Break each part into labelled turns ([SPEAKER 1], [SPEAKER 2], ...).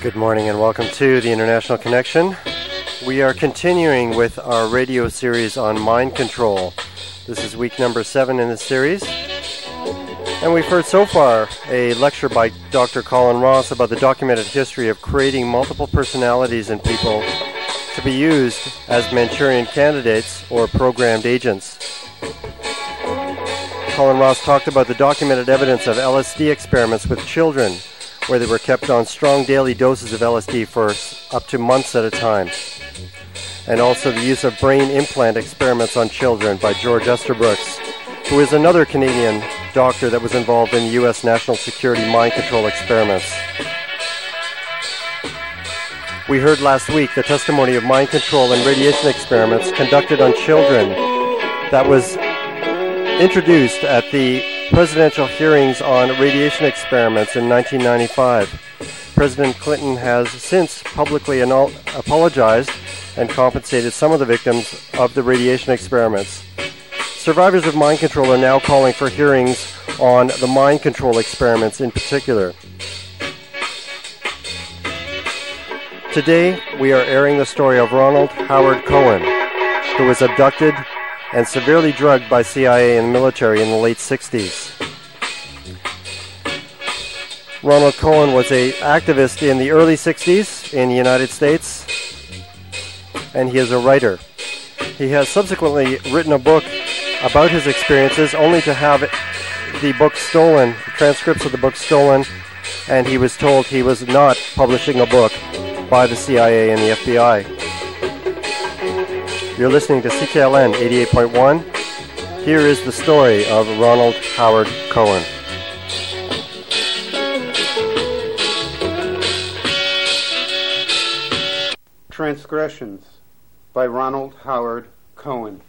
[SPEAKER 1] Good morning and welcome to the International Connection. We are continuing with our radio series on mind control. This is week number 7 in the series. And we've heard so far a lecture by Dr. Colin Ross about the documented history of creating multiple personalities in people to be used as Manchurian candidates or programmed agents. Colin Ross talked about the documented evidence of LSD experiments with children, where they were kept on strong daily doses of LSD for up to months at a time. And also the use of brain implant experiments on children by George Esterbrooks, who is another Canadian doctor that was involved in U.S. national security mind control experiments. We heard last week the testimony of mind control and radiation experiments conducted on children that was introduced at the presidential hearings on radiation experiments in 1995. President Clinton has since publicly apologized and compensated some of the victims of the radiation experiments. Survivors of mind control are now calling for hearings on the mind control experiments in particular. Today, we are airing the story of Ronald Howard Cohen, who was abducted and severely drugged by CIA and military in the late 60s. Ronald Cohen was an activist in the early 60s in the United States, and he is a writer. He has subsequently written a book about his experiences, only to have the book stolen, the transcripts of the book stolen, and he was told he was not publishing a book by the CIA and the FBI. You're listening to CKLN 88.1. Here is the story of Ronald Howard Cohen.
[SPEAKER 2] Transgressions by Ronald Howard Cohen.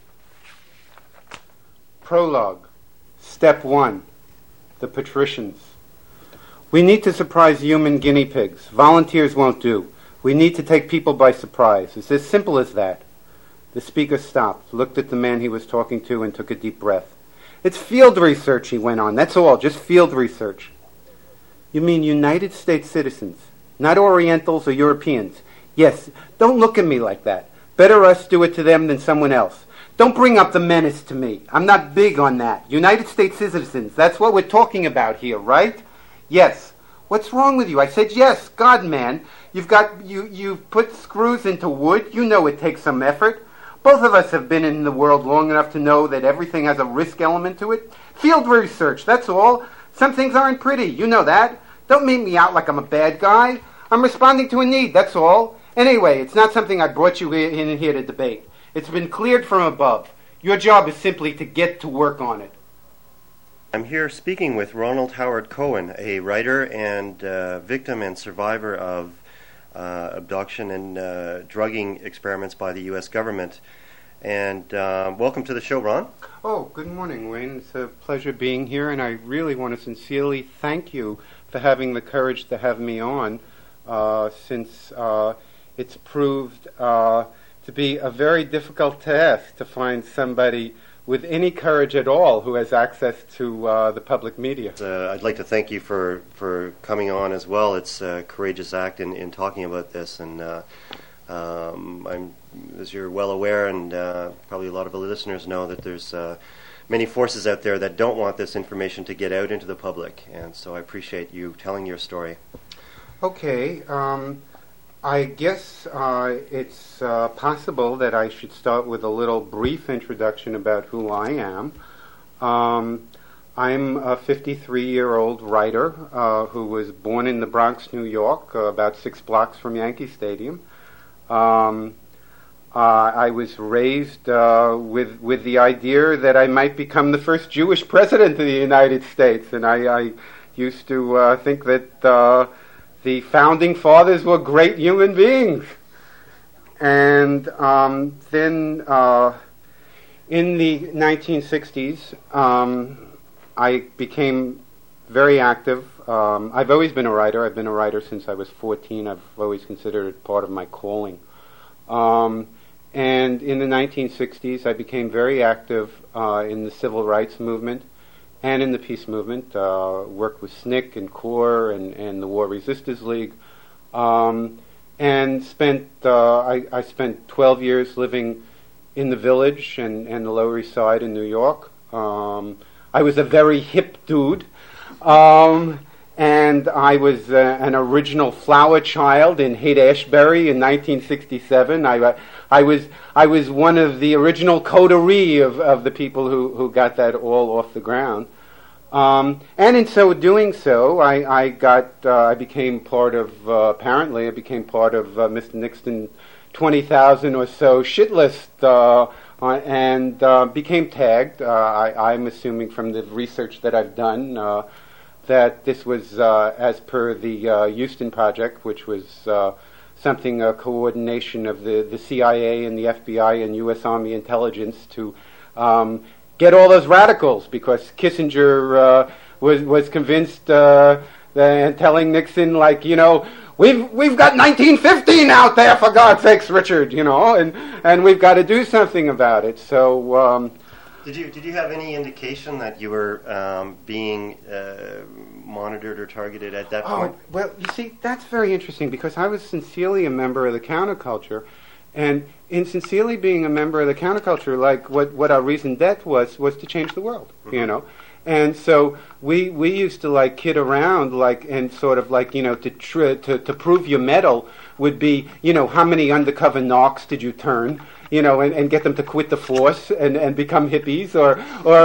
[SPEAKER 2] Prologue. Step 1. The Patricians. We need to surprise human guinea pigs. Volunteers won't do. We need to take people by surprise. It's as simple as that. The speaker stopped, looked at the man he was talking to, and took a deep breath. It's field research, he went on. That's all, just field research. You mean United States citizens, not Orientals or Europeans? Yes, don't look at me like that. Better us do it to them than someone else. Don't bring up the menace to me. I'm not big on that. United States citizens, that's what we're talking about here, right? Yes. What's wrong with you? I said yes. God, man, you've put screws into wood. You know it takes some effort. Both of us have been in the world long enough to know that everything has a risk element to it. Field research, that's all. Some things aren't pretty, you know that. Don't make me out like I'm a bad guy. I'm responding to a need, that's all. Anyway, it's not something I brought you in here to debate. It's been cleared from above. Your job is simply to get to work on it.
[SPEAKER 1] I'm here speaking with Ronald Howard Cohen, a writer and victim and survivor of abduction and drugging experiments by the U.S. government. And welcome to the show, Ron.
[SPEAKER 2] Oh, good morning, Wayne. It's a pleasure being here, and I really want to sincerely thank you for having the courage to have me on, since it's proved to be a very difficult task to find somebody with any courage at all who has access to the public media.
[SPEAKER 1] I'd like to thank you for coming on as well. It's a courageous act in talking about this, and I'm, as you're well aware, and probably a lot of the listeners know, that there's many forces out there that don't want this information to get out into the public, and so I appreciate you telling your story.
[SPEAKER 2] Okay, I guess it's possible that I should start with a little brief introduction about who I am. I'm a 53-year-old writer who was born in the Bronx, New York, about 6 blocks from Yankee Stadium. I was raised with the idea that I might become the first Jewish president of the United States, and I used to think that the founding fathers were great human beings. And then in the 1960s, I became very active. I've always been a writer. I've been a writer since I was 14. I've always considered it part of my calling. And in the 1960s, I became very active in the civil rights movement and in the peace movement. Worked with SNCC and CORE and the War Resisters League. and I spent 12 years living in the Village and the Lower East Side in New York. I was a very hip dude, and I was an original flower child in Haight-Ashbury in 1967. I was one of the original coterie of the people who got that all off the ground. And in doing so, I became part of Mr. Nixon 20,000 or so shit list, and became tagged. I'm assuming from the research that I've done that this was as per the Houston Project, which was a coordination of the CIA and the FBI and U.S. Army intelligence to get all those radicals, because Kissinger was convinced and telling Nixon, like, we've got 1915 out there, for God's sakes, Richard, and we've got to do something about it. So
[SPEAKER 3] did you have any indication that you were being monitored or targeted at that point?
[SPEAKER 2] Well, you see, that's very interesting, because I was sincerely a member of the counterculture, and in sincerely being a member of the counterculture, like what our reason d'etre was to change the world, And so we used to kid around and sort of to prove your mettle would be, how many undercover narcs did you turn, and get them to quit the force and become hippies, or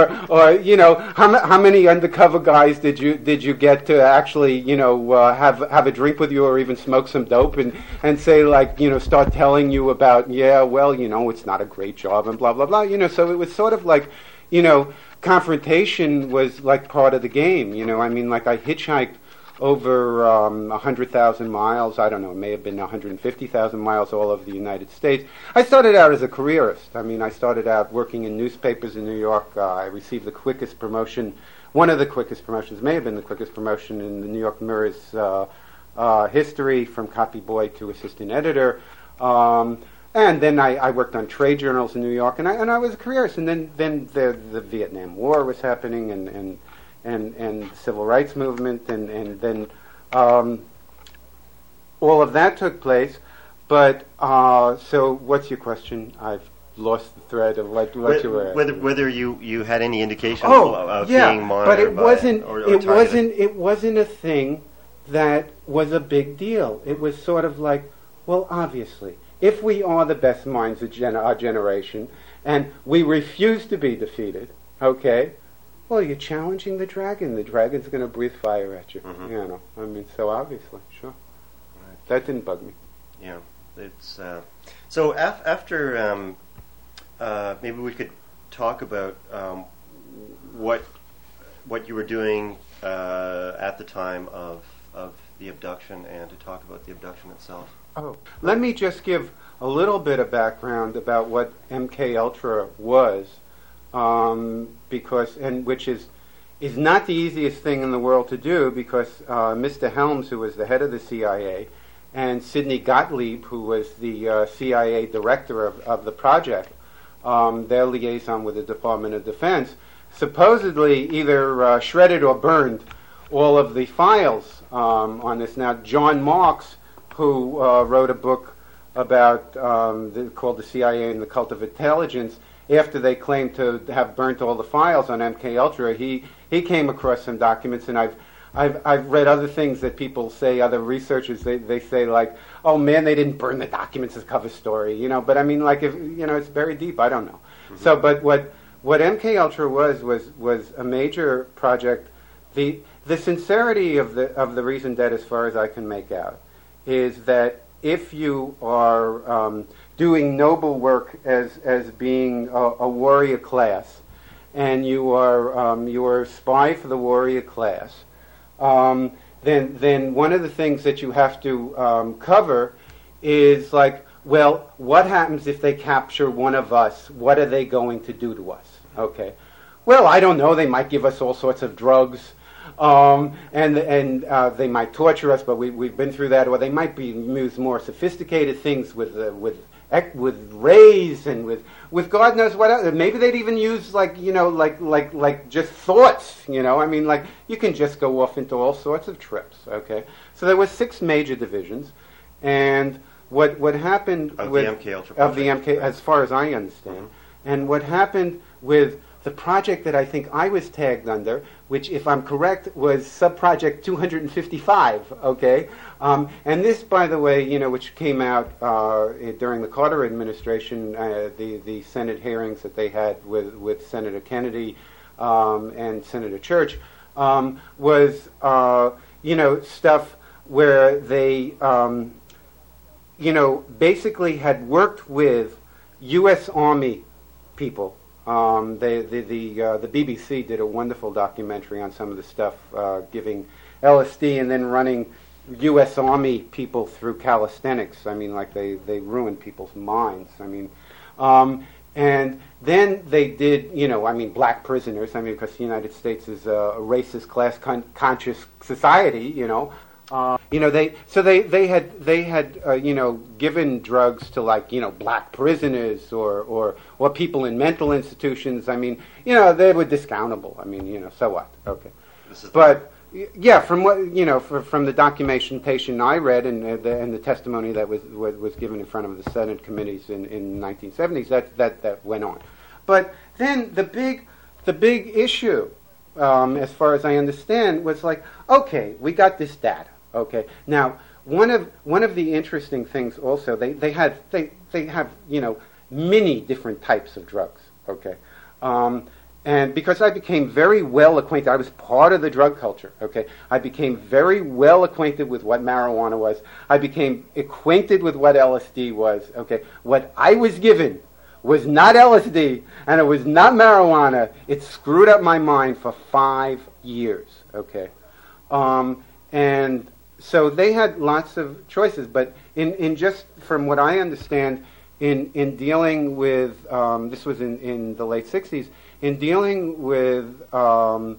[SPEAKER 2] how many undercover guys did you get to actually have a drink with you or even smoke some dope and say start telling you about it's not a great job and blah blah blah, so it was sort of confrontation was part of the game, I hitchhiked over 100,000 miles, I don't know, it may have been 150,000 miles all over the United States. I started out as a careerist. I started out working in newspapers in New York. I received the quickest promotion, one of the quickest promotions, may have been the quickest promotion in the New York Mirror's history, from copy boy to assistant editor. And then I worked on trade journals in New York, and I was a careerist. And then the Vietnam War was happening, and the civil rights movement, and then all of that took place. But so, what's your question? I've lost the thread of what you were.
[SPEAKER 3] Whether you had any indication of being monitored,
[SPEAKER 2] but it wasn't a thing that was a big deal. It was sort of obviously, if we are the best minds of our generation, and we refuse to be defeated, okay, well, you're challenging the dragon. The dragon's going to breathe fire at you. Mm-hmm. So obviously, sure. Right. That didn't bug me.
[SPEAKER 3] Yeah, it's so after maybe we could talk about what you were doing at the time of the abduction, and to talk about the abduction itself.
[SPEAKER 2] Let me just give a little bit of background about what MK Ultra was, which is not the easiest thing in the world to do, because Mr. Helms, who was the head of the CIA, and Sidney Gottlieb, who was the CIA director of the project, their liaison with the Department of Defense, supposedly either shredded or burned all of the files on this. Now, John Marks, who wrote a book about called The CIA and the Cult of Intelligence, after they claimed to have burnt all the files on MK Ultra, he came across some documents, and I've read other things that people say, other researchers, they say oh man, they didn't burn the documents as cover story, but if it's very deep, I don't know. Mm-hmm. So, but what MK Ultra was a major project. The sincerity of the reason that, as far as I can make out, is that if you are doing noble work as being a warrior class, and you are a spy for the warrior class, then one of the things that you have to cover is what happens if they capture one of us? What are they going to do to us? Okay. Well, I don't know. They might give us all sorts of drugs. And they might torture us, but we've been through that, or they might use more sophisticated things with with rays and with God knows what else. Maybe they'd even use like just thoughts. I mean, like you can just go off into all sorts of trips. Okay, so there were 6 major divisions, and what happened
[SPEAKER 3] of
[SPEAKER 2] with
[SPEAKER 3] the MK Ultra
[SPEAKER 2] of the
[SPEAKER 3] project.
[SPEAKER 2] MK, as far as I understand, and what happened with the project that I think I was tagged under, which, if I'm correct, was Subproject 255, okay? And this, by the way, which came out during the Carter administration, the Senate hearings that they had with Senator Kennedy and Senator Church, was, stuff where they, basically had worked with U.S. Army people. The BBC did a wonderful documentary on some of the stuff, giving LSD and then running U.S. Army people through calisthenics. I mean, like they ruined people's minds. I mean, and then they did, black prisoners. I mean, because the United States is a racist, class-conscious society. They had given drugs to black prisoners or people in mental institutions. I mean, they were discountable. I mean, so what? Okay, but yeah, from what from the documentation I read and the testimony that was given in front of the Senate committees in the 1970s, that went on. But then the big issue, as far as I understand, was like, okay, we got this data. Okay. Now, one of the interesting things also, they have many different types of drugs. Okay, and because I became very well acquainted, I was part of the drug culture. Okay, I became very well acquainted with what marijuana was. I became acquainted with what LSD was. Okay, what I was given was not LSD and it was not marijuana. It screwed up my mind for 5 years. Okay, and so they had lots of choices, but in just from what I understand, in dealing with this was in the late 60s, in dealing with the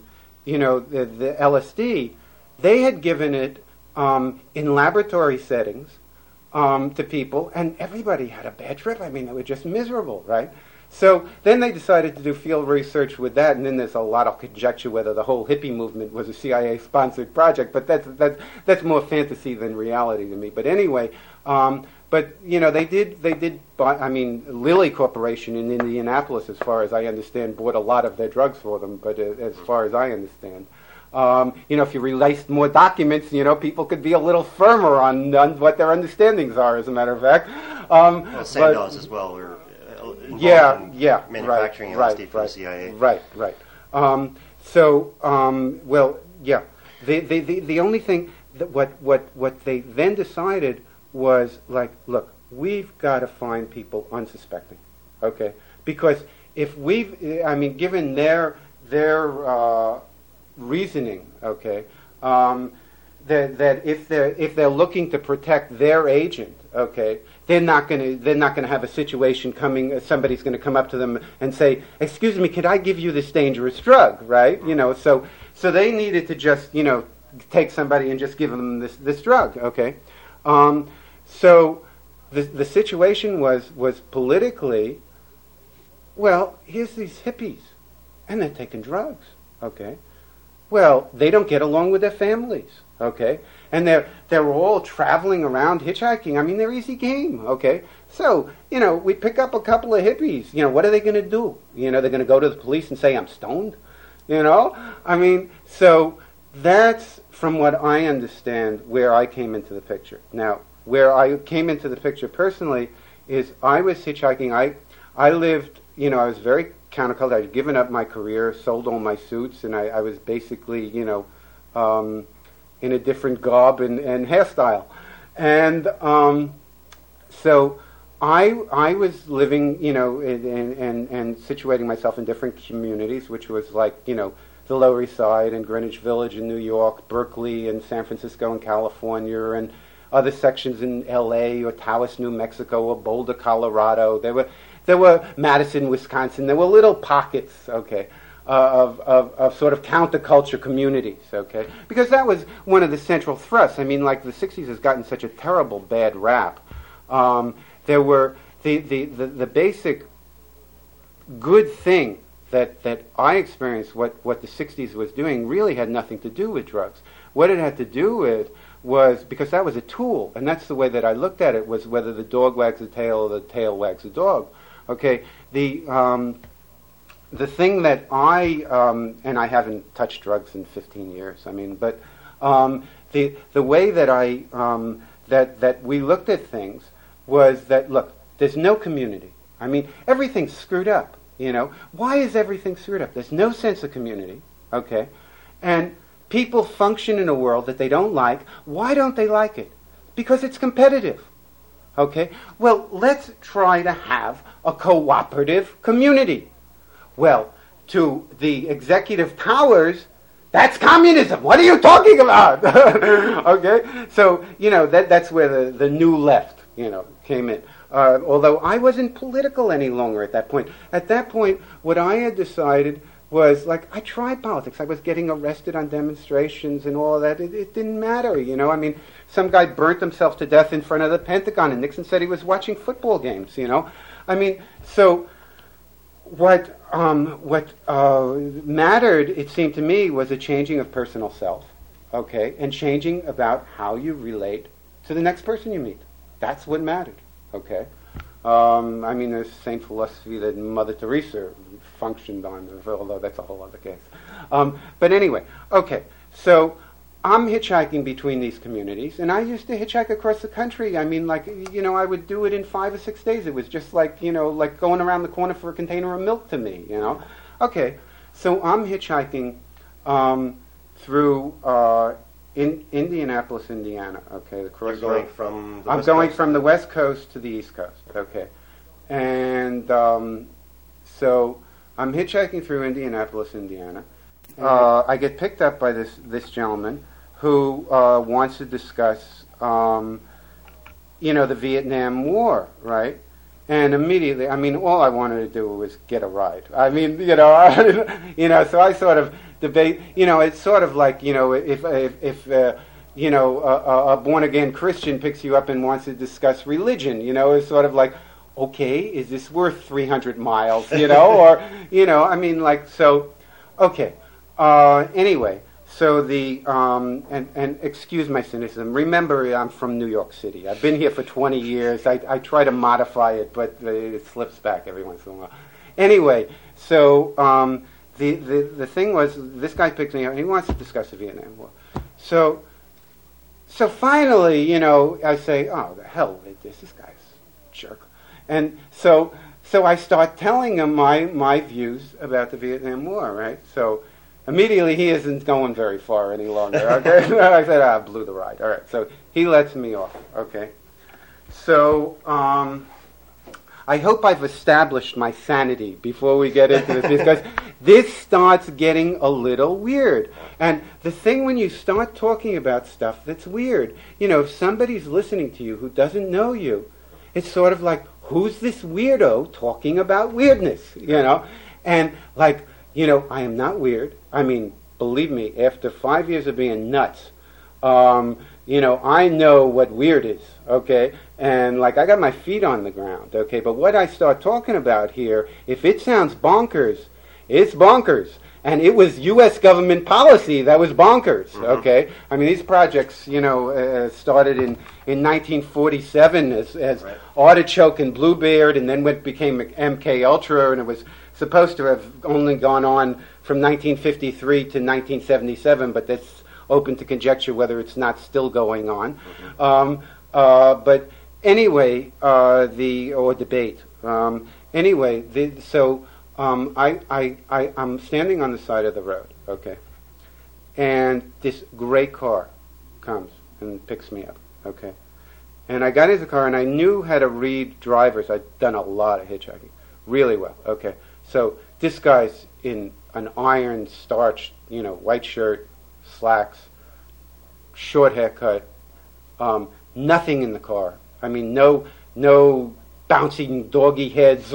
[SPEAKER 2] LSD, they had given it in laboratory settings to people, and everybody had a bad trip. I mean, they were just miserable, right? So then they decided to do field research with that, and then there's a lot of conjecture whether the whole hippie movement was a CIA-sponsored project, but that's more fantasy than reality to me. But anyway, they did buy, I mean, Lilly Corporation in Indianapolis, as far as I understand, bought a lot of their drugs for them, but as far as I understand. If you released more documents, people could be a little firmer on what their understandings are, as a matter of fact.
[SPEAKER 3] Sandoz as well, or manufacturing LSD for the CIA.
[SPEAKER 2] Right. The only thing that what they then decided was like, look, we've got to find people unsuspecting, okay? Because if given their reasoning, okay, that if they're looking to protect their agent, okay, they're not going to have a situation coming. Somebody's going to come up to them and say, "Excuse me, could I give you this dangerous drug?" Right? So they needed to just take somebody and just give them this drug. Okay, so the situation was politically, well, here's these hippies, and they're taking drugs. Okay, well, they don't get along with their families. Okay, and they're all traveling around hitchhiking. I mean, they're easy game. Okay, so we pick up a couple of hippies. What are they going to do? They're going to go to the police and say I'm stoned. I mean, so that's from what I understand where I came into the picture. Now, where I came into the picture personally is I was hitchhiking. I lived. I was very counterculture. I'd given up my career, sold all my suits, and I was basically in a different garb and hairstyle. And so I was living, and situating myself in different communities, which was like, the Lower East Side and Greenwich Village in New York, Berkeley and San Francisco and California, and other sections in L.A. or Taos, New Mexico, or Boulder, Colorado. There were Madison, Wisconsin. There were little pockets, okay, of sort of counterculture communities, okay? Because that was one of the central thrusts. I mean, like the 60s has gotten such a terrible bad rap. There were the basic good thing that I experienced, what the 60s was doing, really had nothing to do with drugs. What it had to do with was, because that was a tool, and that's the way that I looked at it, was whether the dog wags the tail or the tail wags the dog. Okay, the thing that and I haven't touched drugs in 15 years, I mean, but the way that that we looked at things was that, look, there's no community. I mean, everything's screwed up, you know. Why is everything screwed up? There's no sense of community, okay? And people function in a world that they don't like. Why don't they like it? Because it's competitive, okay? Well, let's try to have a cooperative community. Well, to the executive powers, that's communism. What are you talking about? Okay? So, you know, that's where the new left, you know, came in. Although I wasn't political any longer at that point. At that point, what I had decided was, like, I tried politics. I was getting arrested on demonstrations and all of that. It didn't matter, you know. I mean, some guy burnt himself to death in front of the Pentagon, and Nixon said he was watching football games, you know. I mean, so what mattered, it seemed to me, was a changing of personal self, okay, and changing about how you relate to the next person you meet. That's what mattered, okay. I mean, there's the same philosophy that Mother Teresa functioned on, although that's a whole other case. But anyway, okay, so I'm hitchhiking between these communities, and I used to hitchhike across the country. I mean, like, you know, I would do it in 5 or 6 days. It was just like, you know, like going around the corner for a container of milk to me, you know. Okay, so I'm hitchhiking through in Indianapolis, Indiana. Okay, the cross.
[SPEAKER 3] You're going from the
[SPEAKER 2] I'm
[SPEAKER 3] West
[SPEAKER 2] going
[SPEAKER 3] Coast?
[SPEAKER 2] from the West Coast to the East Coast. Okay, and so I'm hitchhiking through Indianapolis, Indiana. I get picked up by this gentleman who wants to discuss, you know, the Vietnam War, right? And immediately, I mean, all I wanted to do was get a ride. I mean, you know, you know. So I sort of debate. You know, it's sort of like, you know, if you know, a born again Christian picks you up and wants to discuss religion, you know, it's sort of like, okay, is this worth 300 miles? You know, or you know, I mean, like, so, okay. Anyway, so the and excuse my cynicism. Remember, I'm from New York City. I've been here for 20 years. I try to modify it, but it slips back every once in a while. Anyway, so the thing was, this guy picked me up and he wants to discuss the Vietnam War. So finally, you know, I say, oh, the hell with this guy's a jerk, and so I start telling him my views about the Vietnam War, right? So immediately, he isn't going very far any longer, okay? I said, I blew the ride. All right, so he lets me off, okay? So I hope I've established my sanity before we get into this, because this starts getting a little weird. And the thing when you start talking about stuff that's weird, you know, if somebody's listening to you who doesn't know you, it's sort of like, who's this weirdo talking about weirdness, you know? And like, you know, I am not weird. I mean, believe me, after 5 years of being nuts, you know, I know what weird is, okay? And, like, I got my feet on the ground, okay? But what I start talking about here, if it sounds bonkers, it's bonkers. And it was U.S. government policy that was bonkers, okay? I mean, these projects, you know, started in 1947 as
[SPEAKER 3] right.
[SPEAKER 2] Artichoke and Bluebeard, and then became MK Ultra, and it was supposed to have only gone on from 1953 to 1977, but that's open to conjecture whether it's not still going on. But anyway, or debate. Anyway, so I'm standing on the side of the road, okay, and this gray car comes and picks me up, okay, and I got into the car and I knew how to read drivers. I'd done a lot of hitchhiking, really well, okay. So this guy's in an iron starched, you know, white shirt, slacks, short haircut, nothing in the car. I mean, no bouncing doggy heads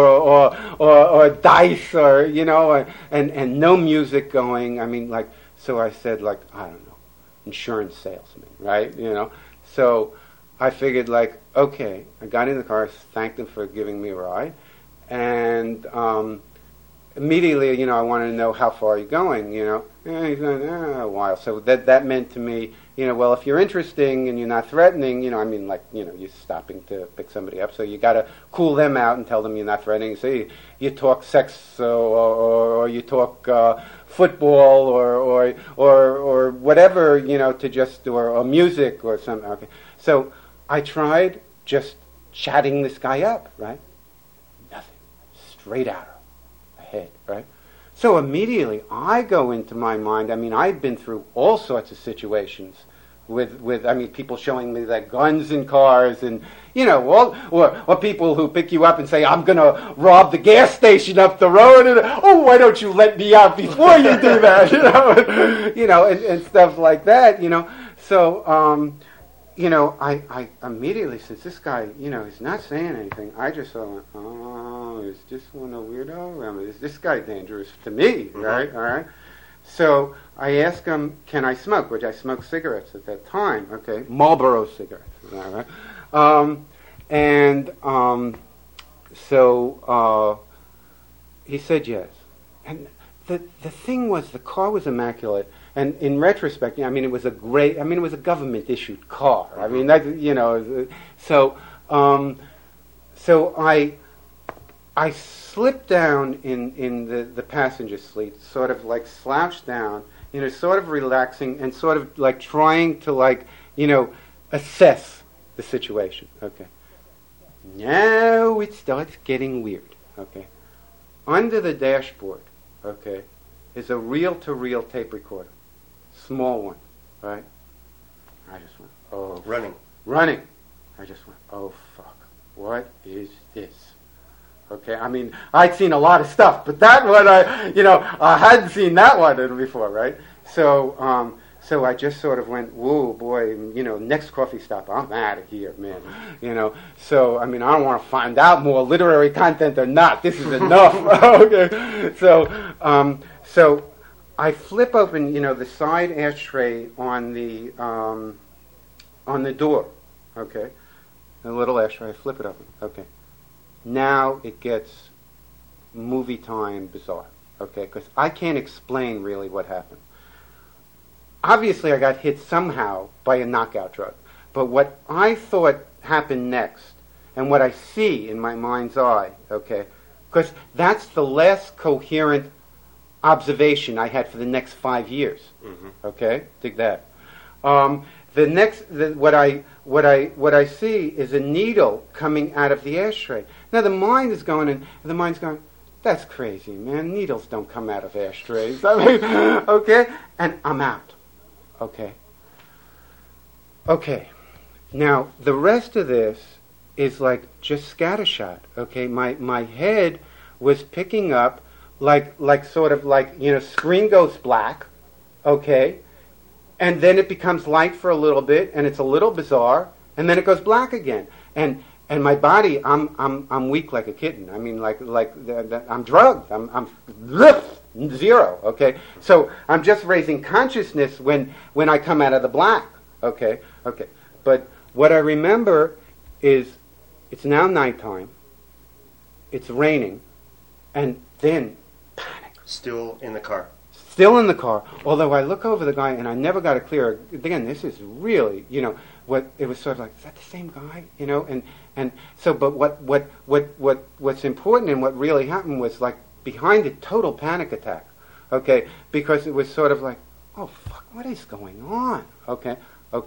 [SPEAKER 2] or dice or, you know, and no music going. I mean, like, so I said, like, I don't know, insurance salesman, right? You know, so I figured, like, okay, I got in the car, thanked them for giving me a ride, and immediately, I wanted to know how far are you going, And he's like, a while. So that meant to me, well, if you're interesting and you're not threatening, you're stopping to pick somebody up, so you got to cool them out and tell them you're not threatening. So you talk sex or you talk football or whatever, to just, or music or something. Okay. So I tried just chatting this guy up, right? Nothing. Straight at her. Ahead, right? So immediately I go into my mind, I've been through all sorts of situations with people showing me their guns in cars and, or people who pick you up and say, I'm going to rob the gas station up the road, and, why don't you let me out before you do that, and stuff like that, So, I immediately, since this guy, is not saying anything, I just thought, is this one a weirdo? Is this guy dangerous to me, right? All right. So I asked him, can I smoke? Which I smoked cigarettes at that time, okay? Marlboro cigarettes, all right? So he said yes. And the thing was, the car was immaculate. And in retrospect, it was a great, it was a government-issued car. So I slipped down in the passenger seat, sort of like slouched down, sort of relaxing and sort of like trying to assess the situation. Okay. Now it starts getting weird. Okay. Under the dashboard, okay, is a reel-to-reel tape recorder. Small one, right? I just went, oh. Running. I just went, oh, fuck. What is this? Okay, I'd seen a lot of stuff, but that one, I hadn't seen that one before, right? So I just sort of went, whoa, boy, next coffee stop, I'm out of here, man. So, I don't want to find out more literary content or not. This is enough. Okay, so I flip open, the side ashtray on the door, okay? The little ashtray, I flip it open, okay. Now it gets movie time bizarre, okay? Because I can't explain really what happened. Obviously, I got hit somehow by a knockout drug. But what I thought happened next, and what I see in my mind's eye, okay, because that's the last coherent observation I had for the next 5 years. Okay, dig that. What I see is a needle coming out of the ashtray. Now the mind is going, and the mind's going, that's crazy, man. Needles don't come out of ashtrays. Okay, and I'm out. Okay. Now the rest of this is like just scattershot. Okay, my head was picking up like sort of like, screen goes black, okay, and then it becomes light for a little bit, and it's a little bizarre, and then it goes black again, and my body, I'm weak like a kitten. I'm drugged. I'm zero. Okay, so I'm just raising consciousness when I come out of the black. Okay, but what I remember is it's now nighttime. It's raining, and then panic.
[SPEAKER 3] Still in the car.
[SPEAKER 2] Although I look over the guy and I never got a clear. Again, this is really, what it was sort of like. Is that the same guy? And so, but what's important and what really happened was like behind it, total panic attack. Okay, because it was sort of like, oh fuck, what is going on? Okay,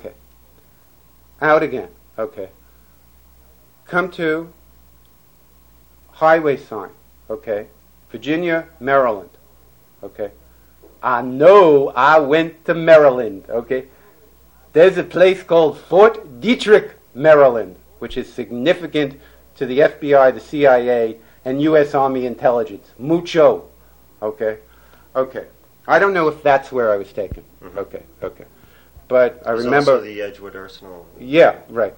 [SPEAKER 2] out again. Okay, come to highway sign. Okay, Virginia, Maryland. Okay. I know I went to Maryland, okay? There's a place called Fort Detrick, Maryland, which is significant to the FBI, the CIA, and U.S. Army intelligence. Mucho, okay? I don't know if that's where I was taken. Okay. But I remember...
[SPEAKER 3] also the Edgewood Arsenal.
[SPEAKER 2] Yeah, right.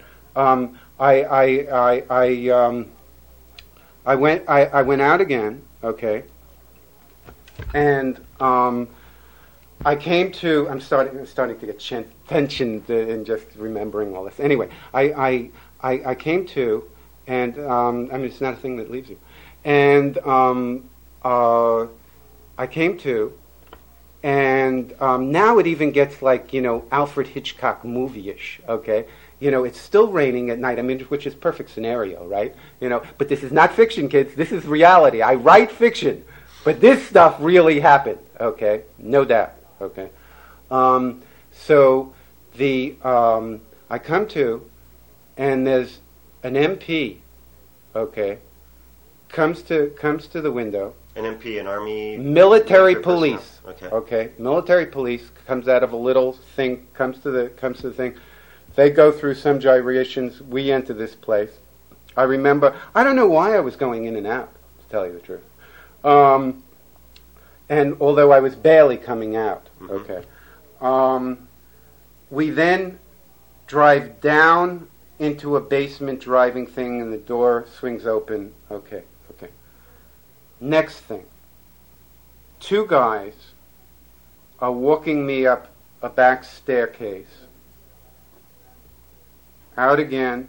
[SPEAKER 2] I went out again, okay? And I came to. I'm starting to get tension in just remembering all this. Anyway, I came to, and I mean it's not a thing that leaves you, and I came to, and now it even gets like Alfred Hitchcock movie-ish. Okay, it's still raining at night. I mean, which is perfect scenario, right? But this is not fiction, kids. This is reality. I write fiction, but this stuff really happened. Okay, no doubt. Okay, so I come to, and there's an MP. Okay, comes to the window.
[SPEAKER 3] An MP, an army
[SPEAKER 2] military police.
[SPEAKER 3] Personnel.
[SPEAKER 2] Okay, military police comes out of a little thing. Comes to the thing. They go through some gyrations. We enter this place. I remember. I don't know why I was going in and out. To tell you the truth. And although I was barely coming out, okay, we then drive down into a basement driving thing, and the door swings open. Okay. Next thing, 2 guys are walking me up a back staircase, out again,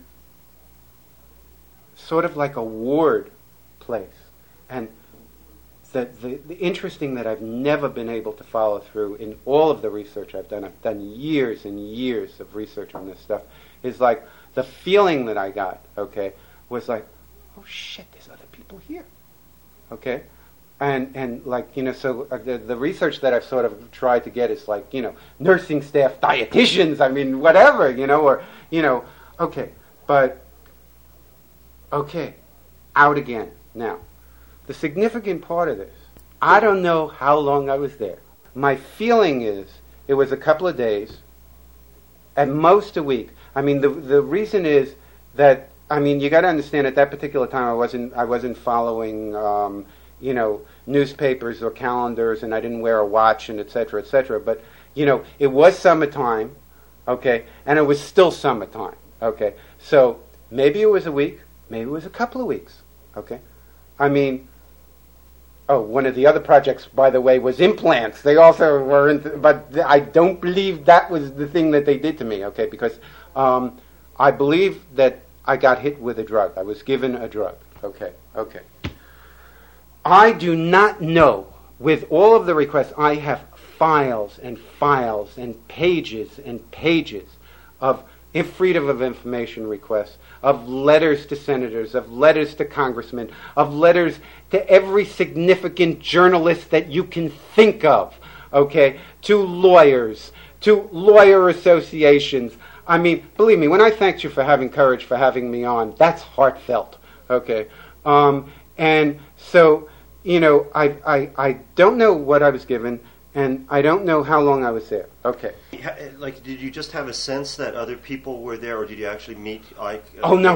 [SPEAKER 2] sort of like a ward place, and the interesting that I've never been able to follow through in all of the research I've done years and years of research on this stuff, is like the feeling that I got, okay, was like, oh shit, there's other people here, okay? And like, so the research that I've sort of tried to get is like, nursing staff, dietitians, I mean, whatever, or, okay, but, okay, out again now. The significant part of this, I don't know how long I was there. My feeling is it was a couple of days, at most a week. I mean, the reason is that, I mean, you got to understand at that particular time I wasn't following, newspapers or calendars, and I didn't wear a watch, and et cetera, but, it was summertime, okay, and it was still summertime, okay. So maybe it was a week, maybe it was a couple of weeks, okay. I mean, one of the other projects, by the way, was implants. They also were, but I don't believe that was the thing that they did to me, okay, because I believe that I got hit with a drug. I was given a drug, okay. I do not know, with all of the requests, I have files and files and pages of freedom of information requests, of letters to senators, of letters to congressmen, of letters to every significant journalist that you can think of, okay, to lawyers, to lawyer associations. I mean, believe me, when I thanked you for having courage, for having me on, that's heartfelt, okay. And so, I don't know what I was given, and I don't know how long I was there. Okay.
[SPEAKER 3] Like, did you just have a sense that other people were there, or did you actually meet?
[SPEAKER 2] No.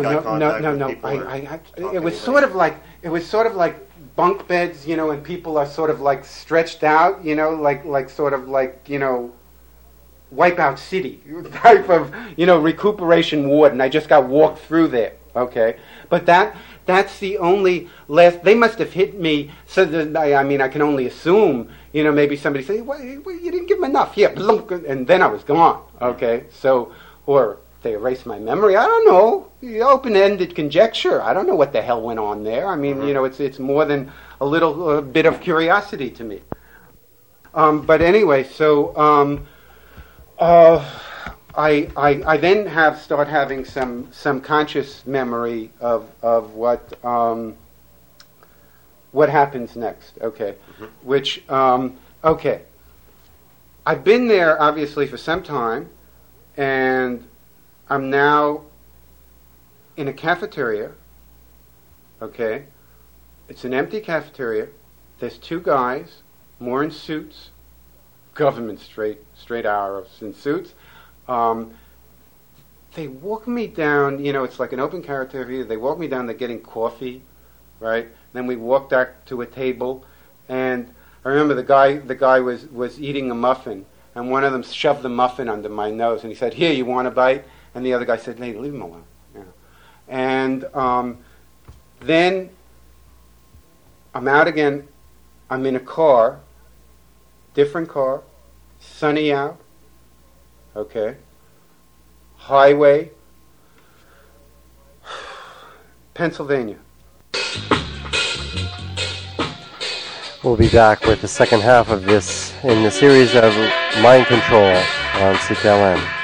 [SPEAKER 2] It was sort of like bunk beds, and people are sort of like stretched out, like sort of like Wipeout City type of recuperation ward, and I just got walked through there. Okay, but that's the only last. They must have hit me so that I can only assume. Maybe somebody say, well, you didn't give them enough. Yeah, blunk, and then I was gone. Okay, so, or they erased my memory. I don't know. Open-ended conjecture. I don't know what the hell went on there. I mean, it's more than a little bit of curiosity to me. But anyway, so I then start having some conscious memory of what happens next, okay, which, okay, I've been there, obviously, for some time, and I'm now in a cafeteria, okay, it's an empty cafeteria, there's 2 guys, more in suits, government straight arrows in suits, they walk me down, it's like an open cafeteria, they walk me down, they're getting coffee, right? Then we walked back to a table, and I remember the guy was eating a muffin, and one of them shoved the muffin under my nose, and he said, "Here, you want a bite?" And the other guy said, "Hey, leave him alone." Yeah. And then I'm out again. I'm in a car, different car, sunny out. Okay. Highway. Pennsylvania.
[SPEAKER 1] We'll be back with the second half of this in the series of Mind Control on CKLN.